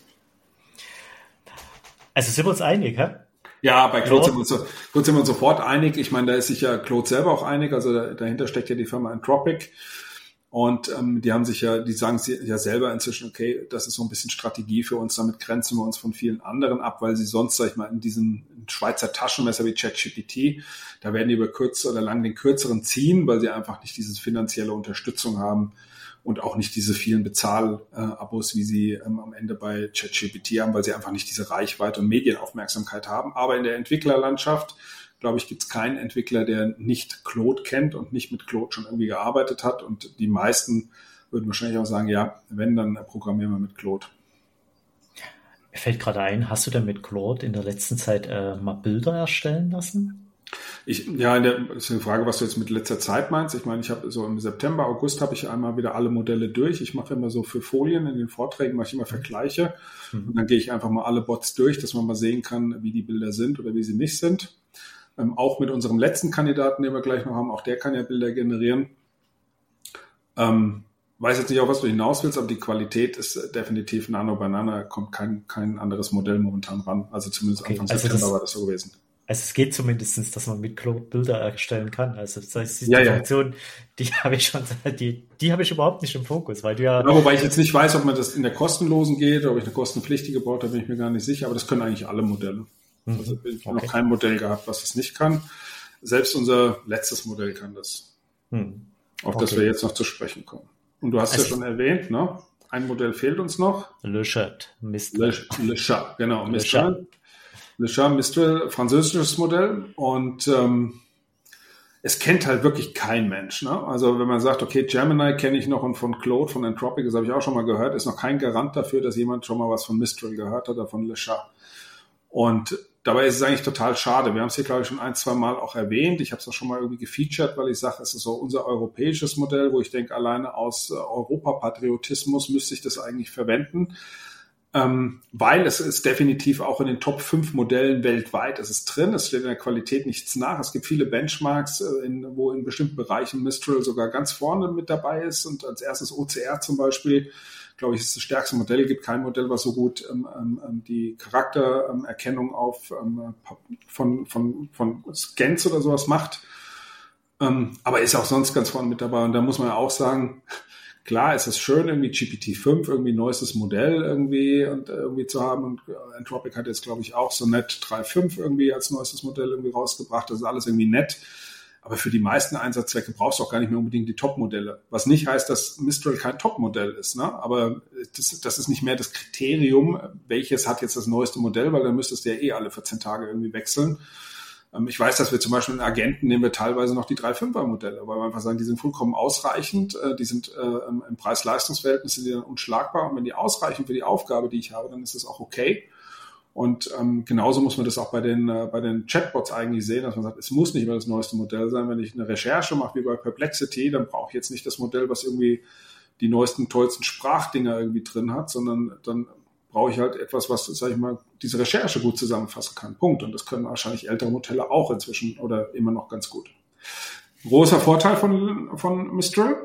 S3: Also sind wir uns einig, hä?
S1: Ja, bei Claude sind wir uns sofort einig. Ich meine, da ist sich ja Claude selber auch einig. Also dahinter steckt ja die Firma Anthropic. Und die sagen ja selber inzwischen, okay, das ist so ein bisschen Strategie für uns. Damit grenzen wir uns von vielen anderen ab, weil sie sonst, sag ich mal, in diesem Schweizer Taschenmesser wie ChatGPT, da werden die über kurz oder lang den kürzeren ziehen, weil sie einfach nicht diese finanzielle Unterstützung haben. Und auch nicht diese vielen Bezahlabos, wie sie am Ende bei ChatGPT haben, weil sie einfach nicht diese Reichweite und Medienaufmerksamkeit haben. Aber in der Entwicklerlandschaft, glaube ich, gibt es keinen Entwickler, der nicht Claude kennt und nicht mit Claude schon irgendwie gearbeitet hat. Und die meisten würden wahrscheinlich auch sagen, ja, wenn, dann programmieren wir mit Claude.
S3: Mir fällt gerade ein, hast du denn mit Claude in der letzten Zeit mal Bilder erstellen lassen?
S1: Das ist eine Frage, was du jetzt mit letzter Zeit meinst. Ich meine, ich habe so im September, August habe ich einmal wieder alle Modelle durch. Ich mache immer so für Folien in den Vorträgen, mache ich immer Vergleiche. Und dann gehe ich einfach mal alle Bots durch, dass man mal sehen kann, wie die Bilder sind oder wie sie nicht sind. Auch mit unserem letzten Kandidaten, den wir gleich noch haben, auch der kann ja Bilder generieren. Weiß jetzt nicht, auf was du hinaus willst, aber die Qualität ist definitiv Nano by Nano. Kommt kein anderes Modell momentan ran. Also zumindest Anfang September war das so gewesen.
S3: Also es geht zumindest, dass man mit Claude Bilder erstellen kann. Also das heißt, die Funktion, die habe ich schon, die habe ich überhaupt nicht im Fokus, weil du ja...
S1: Ja, wobei ich jetzt nicht weiß, ob man das in der kostenlosen geht oder ob ich eine kostenpflichtige brauche, da bin ich mir gar nicht sicher, aber das können eigentlich alle Modelle. Also ich habe noch kein Modell gehabt, was das nicht kann. Selbst unser letztes Modell kann das. Auf das wir jetzt noch zu sprechen kommen. Und du hast ja schon erwähnt, ne? Ein Modell fehlt uns noch.
S3: Le Chat, Mistral.
S1: Le Chat, genau, Mistral. Le Chat Mistral, französisches Modell und es kennt halt wirklich kein Mensch. Ne? Also wenn man sagt, okay, Gemini kenne ich noch und von Claude, von Anthropic, das habe ich auch schon mal gehört, ist noch kein Garant dafür, dass jemand schon mal was von Mistral gehört hat oder von Le Chat. Und dabei ist es eigentlich total schade. Wir haben es hier, glaube ich, schon 1-2 Mal auch erwähnt. Ich habe es auch schon mal irgendwie gefeatured, weil ich sage, es ist so unser europäisches Modell, wo ich denke, alleine aus Europapatriotismus müsste ich das eigentlich verwenden. Weil es ist definitiv auch in den Top 5 Modellen weltweit. Es ist drin, es steht in der Qualität nichts nach. Es gibt viele Benchmarks, wo in bestimmten Bereichen Mistral sogar ganz vorne mit dabei ist. Und als erstes OCR zum Beispiel, glaube ich, ist das stärkste Modell. Es gibt kein Modell, was so gut die Charaktererkennung von Scans oder sowas macht. Aber ist auch sonst ganz vorne mit dabei. Und da muss man ja auch sagen, klar ist es schön, irgendwie GPT-5, irgendwie neuestes Modell irgendwie zu haben. Und Anthropic hat jetzt, glaube ich, auch so Sonnet 3.5 irgendwie als neuestes Modell irgendwie rausgebracht. Das ist alles irgendwie nett. Aber für die meisten Einsatzzwecke brauchst du auch gar nicht mehr unbedingt die Top-Modelle. Was nicht heißt, dass Mistral kein Top-Modell ist, ne? Aber das ist nicht mehr das Kriterium, welches hat jetzt das neueste Modell, weil dann müsstest du ja alle 14 Tage irgendwie wechseln. Ich weiß, dass wir zum Beispiel in Agenten nehmen wir teilweise noch die 3.5er-Modelle, weil wir einfach sagen, die sind vollkommen ausreichend, die sind im Preis-Leistungs-Verhältnis sind die dann unschlagbar und wenn die ausreichen für die Aufgabe, die ich habe, dann ist das auch okay. Und genauso muss man das auch bei den Chatbots eigentlich sehen, dass man sagt, es muss nicht mehr das neueste Modell sein. Wenn ich eine Recherche mache, wie bei Perplexity, dann brauche ich jetzt nicht das Modell, was irgendwie die neuesten, tollsten Sprachdinger irgendwie drin hat, sondern dann brauche ich halt etwas, was, sag ich mal, diese Recherche gut zusammenfassen kann. Punkt. Und das können wahrscheinlich ältere Modelle auch inzwischen oder immer noch ganz gut. Großer Vorteil von Mistral?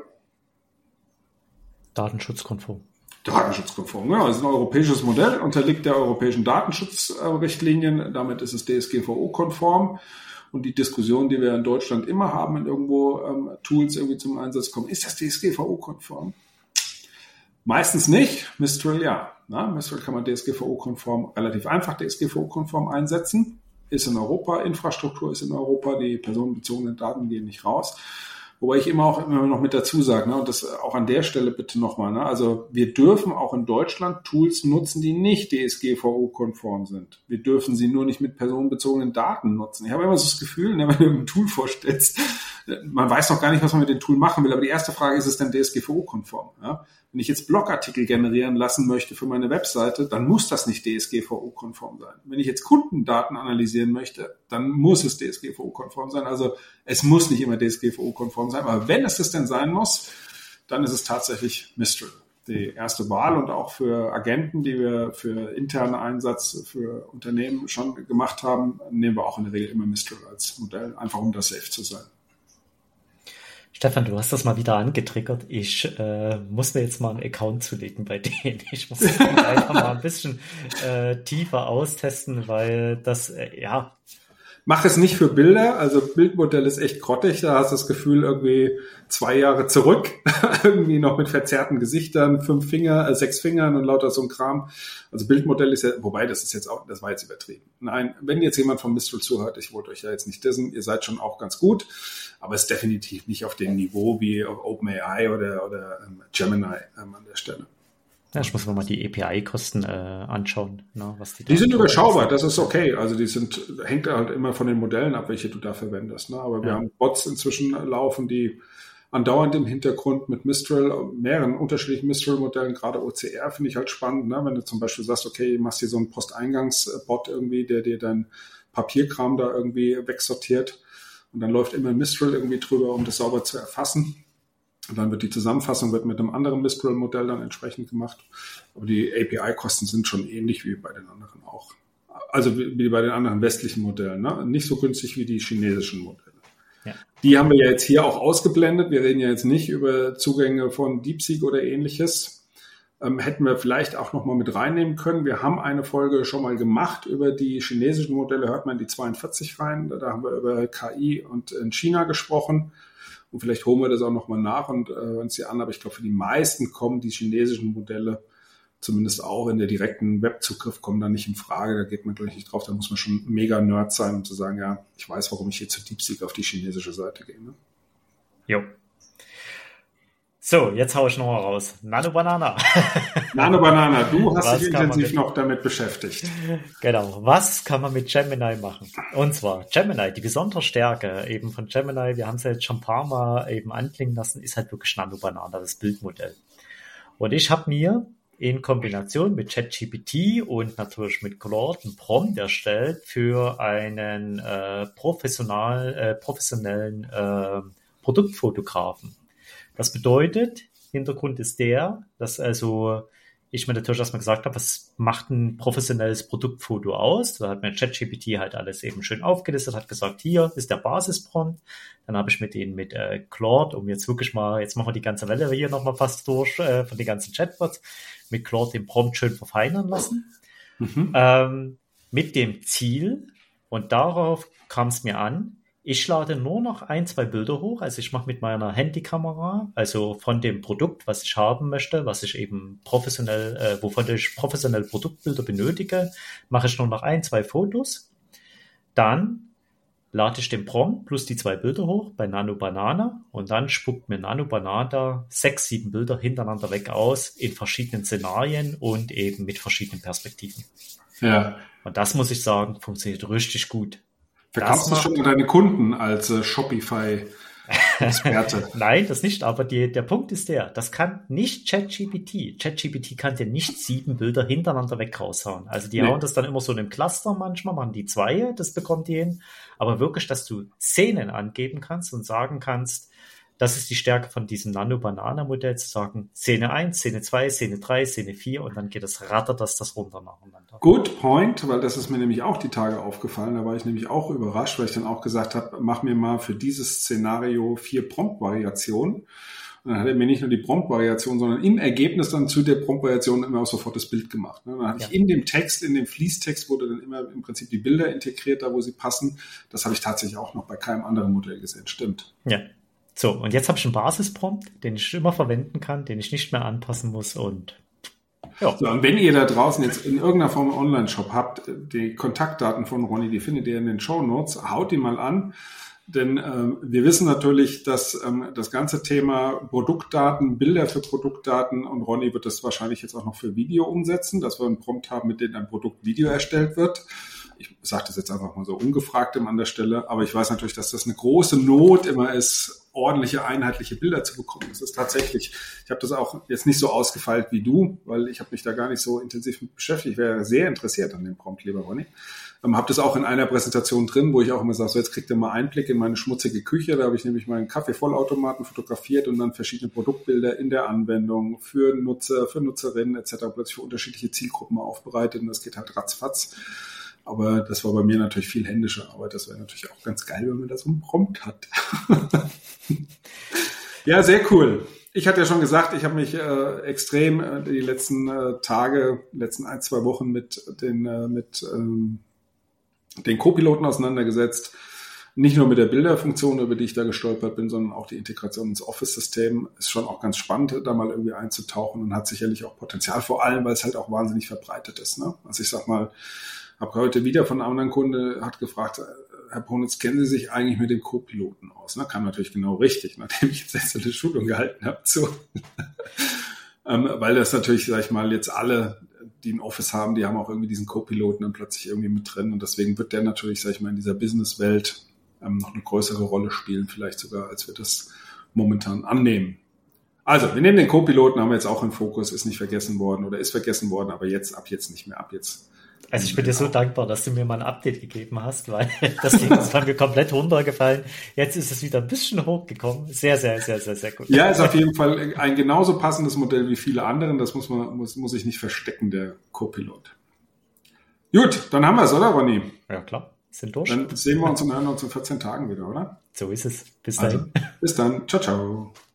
S3: Datenschutzkonform.
S1: Datenschutzkonform, ja. Es ist ein europäisches Modell, unterliegt der europäischen Datenschutzrichtlinien. Damit ist es DSGVO-konform. Und die Diskussion, die wir in Deutschland immer haben, wenn irgendwo Tools irgendwie zum Einsatz kommen, ist das DSGVO-konform? Meistens nicht. Mistral ja. Mistral kann man DSGVO-konform, relativ einfach DSGVO-konform einsetzen. Ist in Europa, Infrastruktur ist in Europa, die personenbezogenen Daten gehen nicht raus. Wobei ich immer noch mit dazu sage, und das auch an der Stelle bitte nochmal, also wir dürfen auch in Deutschland Tools nutzen, die nicht DSGVO-konform sind. Wir dürfen sie nur nicht mit personenbezogenen Daten nutzen. Ich habe immer so das Gefühl, wenn du ein Tool vorstellst, man weiß noch gar nicht, was man mit dem Tool machen will, aber die erste Frage ist es denn DSGVO-konform? Ja? Wenn ich jetzt Blogartikel generieren lassen möchte für meine Webseite, dann muss das nicht DSGVO-konform sein. Wenn ich jetzt Kundendaten analysieren möchte, dann muss es DSGVO-konform sein. Also es muss nicht immer DSGVO-konform sein, aber wenn es das denn sein muss, dann ist es tatsächlich Mistral die erste Wahl und auch für Agenten, die wir für interne Einsatz für Unternehmen schon gemacht haben, nehmen wir auch in der Regel immer Mistral als Modell, einfach um da safe zu sein.
S3: Stefan, du hast das mal wieder angetriggert. Ich muss mir jetzt mal einen Account zulegen bei denen. Ich muss das einfach mal ein bisschen tiefer austesten, weil das,
S1: Mach es nicht für Bilder, also Bildmodell ist echt grottig, da hast du das Gefühl irgendwie 2 Jahre zurück, irgendwie noch mit verzerrten Gesichtern, 6 Fingern und lauter so ein Kram. Also Bildmodell ist ja, wobei das war jetzt übertrieben. Nein, wenn jetzt jemand von Mistral zuhört, ich wollte euch ja jetzt nicht dissen, ihr seid schon auch ganz gut, aber es ist definitiv nicht auf dem Niveau wie OpenAI oder Gemini an der Stelle.
S3: Ja, ich muss mir mal die API-Kosten anschauen, was
S1: die sind überschaubar, das ist okay. Also hängt halt immer von den Modellen ab, welche du da verwendest. Ne? Aber wir haben Bots inzwischen laufen, die andauernd im Hintergrund mit Mistral, mehreren unterschiedlichen Mistral-Modellen, gerade OCR finde ich halt spannend, ne? Wenn du zum Beispiel sagst, okay, du machst hier so einen Posteingangsbot irgendwie, der dir dein Papierkram da irgendwie wegsortiert und dann läuft immer Mistral irgendwie drüber, um das sauber zu erfassen. Und dann wird die Zusammenfassung mit einem anderen Mistral-Modell dann entsprechend gemacht. Aber die API-Kosten sind schon ähnlich wie bei den anderen auch. Also wie bei den anderen westlichen Modellen. Ne? Nicht so günstig wie die chinesischen Modelle. Ja. Die haben wir ja jetzt hier auch ausgeblendet. Wir reden ja jetzt nicht über Zugänge von DeepSeek oder ähnliches. Hätten wir vielleicht auch noch mal mit reinnehmen können. Wir haben eine Folge schon mal gemacht über die chinesischen Modelle. Hört man die 42 rein. Da haben wir über KI und in China gesprochen. Und vielleicht holen wir das auch nochmal nach und uns die an. Aber ich glaube, für die meisten kommen die chinesischen Modelle, zumindest auch in der direkten Webzugriff, kommen da nicht in Frage. Da geht man, glaube ich, nicht drauf. Da muss man schon mega Nerd sein, um zu sagen, ja, ich weiß, warum ich hier zu DeepSeek auf die chinesische Seite gehe. Ne?
S3: Jo. So, jetzt hau ich noch mal raus. Nano Banana.
S1: Nano Banana, du hast dich intensiv noch damit beschäftigt.
S3: Genau. Was kann man mit Gemini machen? Und zwar Gemini, die besondere Stärke eben von Gemini, wir haben es ja jetzt schon ein paar Mal eben anklingen lassen, ist halt wirklich Nano Banana, das Bildmodell. Und ich habe mir in Kombination mit ChatGPT und natürlich mit Claude einen Prompt erstellt für einen professionellen Produktfotografen. Das bedeutet, Hintergrund ist der, dass also ich mir natürlich erstmal gesagt habe, was macht ein professionelles Produktfoto aus? Da hat mir ChatGPT halt alles eben schön aufgelistet, hat gesagt, hier ist der Basisprompt. Dann habe ich mit Claude, um jetzt wirklich mal, jetzt machen wir die ganze Welle hier nochmal fast durch von den ganzen Chatbots, mit Claude den Prompt schön verfeinern lassen. Mit dem Ziel, und darauf kam es mir an, Ich lade nur noch 1-2 Bilder hoch. Also ich mache mit meiner Handykamera, also von dem Produkt, was ich haben möchte, was ich eben professionell, wovon ich professionell Produktbilder benötige, mache ich nur noch 1-2 Fotos. Dann lade ich den Prompt plus die 2 Bilder hoch bei Nano Banana und dann spuckt mir Nano Banana 6-7 Bilder hintereinander weg aus in verschiedenen Szenarien und eben mit verschiedenen Perspektiven.
S1: Ja.
S3: Und das, muss ich sagen, funktioniert richtig gut.
S1: Verkaufst du schon an deine Kunden als Shopify-Experte?
S3: Nein, das nicht, aber der Punkt ist das kann nicht ChatGPT. ChatGPT kann dir nicht 7 Bilder hintereinander weg raushauen. Also die hauen das dann immer so in einem Cluster manchmal, machen die 2, das bekommt die hin. Aber wirklich, dass du Szenen angeben kannst und sagen kannst, das ist die Stärke von diesem Nano-Banana-Modell, zu sagen, Szene 1, Szene 2, Szene 3, Szene 4 und dann rattert das runter nacheinander.
S1: Good point, weil das ist mir nämlich auch die Tage aufgefallen. Da war ich nämlich auch überrascht, weil ich dann auch gesagt habe, mach mir mal für dieses Szenario 4 Prompt-Variationen. Und dann hat er mir nicht nur die Prompt-Variation, sondern im Ergebnis dann zu der Prompt-Variation immer auch sofort das Bild gemacht. Dann hatte ich in dem Text, in dem Fließtext wurde dann immer im Prinzip die Bilder integriert, da wo sie passen. Das habe ich tatsächlich auch noch bei keinem anderen Modell gesehen. Stimmt.
S3: Ja. So, und jetzt habe ich einen Basisprompt, den ich immer verwenden kann, den ich nicht mehr anpassen muss und ja.
S1: So, und wenn ihr da draußen jetzt in irgendeiner Form einen Online-Shop habt, die Kontaktdaten von Ronny, die findet ihr in den Shownotes, haut die mal an, denn wir wissen natürlich, dass das ganze Thema Produktdaten, Bilder für Produktdaten und Ronny wird das wahrscheinlich jetzt auch noch für Video umsetzen, dass wir einen Prompt haben, mit dem ein Produktvideo erstellt wird. Ich sage das jetzt einfach mal so ungefragt an der Stelle, aber ich weiß natürlich, dass das eine große Not immer ist, ordentliche, einheitliche Bilder zu bekommen. Das ist tatsächlich, ich habe das auch jetzt nicht so ausgefeilt wie du, weil ich habe mich da gar nicht so intensiv mit beschäftigt. Ich wäre sehr interessiert an dem Prompt, lieber Ronny. Habe das auch in einer Präsentation drin, wo ich auch immer sage, so jetzt kriegt ihr mal Einblick in meine schmutzige Küche. Da habe ich nämlich meinen Kaffeevollautomaten fotografiert und dann verschiedene Produktbilder in der Anwendung für Nutzer, für Nutzerinnen etc. plötzlich für unterschiedliche Zielgruppen aufbereitet und das geht halt ratzfatz. Aber das war bei mir natürlich viel händische Arbeit. Das wäre natürlich auch ganz geil, wenn man da so einen Prompt hat. Ja, sehr cool. Ich hatte ja schon gesagt, ich habe mich extrem die letzten Tage, letzten 1-2 Wochen mit den Co-Piloten auseinandergesetzt. Nicht nur mit der Bilderfunktion, über die ich da gestolpert bin, sondern auch die Integration ins Office-System. Ist schon auch ganz spannend, da mal irgendwie einzutauchen und hat sicherlich auch Potenzial, vor allem, weil es halt auch wahnsinnig verbreitet ist. Ne? Also ich sag mal, habe heute wieder von einem anderen Kunde, hat gefragt, Herr Ponitz, kennen Sie sich eigentlich mit dem Co-Piloten aus? Ne? Kam natürlich genau richtig, nachdem ich jetzt eine Schulung gehalten habe. So. Weil das natürlich, sag ich mal, jetzt alle, die ein Office haben, die haben auch irgendwie diesen Co-Piloten dann plötzlich irgendwie mit drin. Und deswegen wird der natürlich, sag ich mal, in dieser Businesswelt noch eine größere Rolle spielen, vielleicht sogar, als wir das momentan annehmen. Also, wir nehmen den Co-Piloten, haben wir jetzt auch im Fokus, ist nicht vergessen worden oder ist vergessen worden, aber jetzt, ab jetzt nicht mehr, ab jetzt.
S3: Also ich bin dir so dankbar, dass du mir mal ein Update gegeben hast, weil das Ding ist bei mir komplett runtergefallen. Jetzt ist es wieder ein bisschen hochgekommen. Sehr, sehr, sehr, sehr, sehr gut.
S1: Ja, ist auf jeden Fall ein genauso passendes Modell wie viele andere. Das muss ich nicht verstecken, der Co-Pilot. Gut, dann haben wir es, oder Ronny?
S3: Ja, klar. Sind durch.
S1: Dann sehen wir uns und hören uns in 14 Tagen wieder, oder?
S3: So ist es. Bis dahin.
S1: Also, bis dann. Ciao, ciao.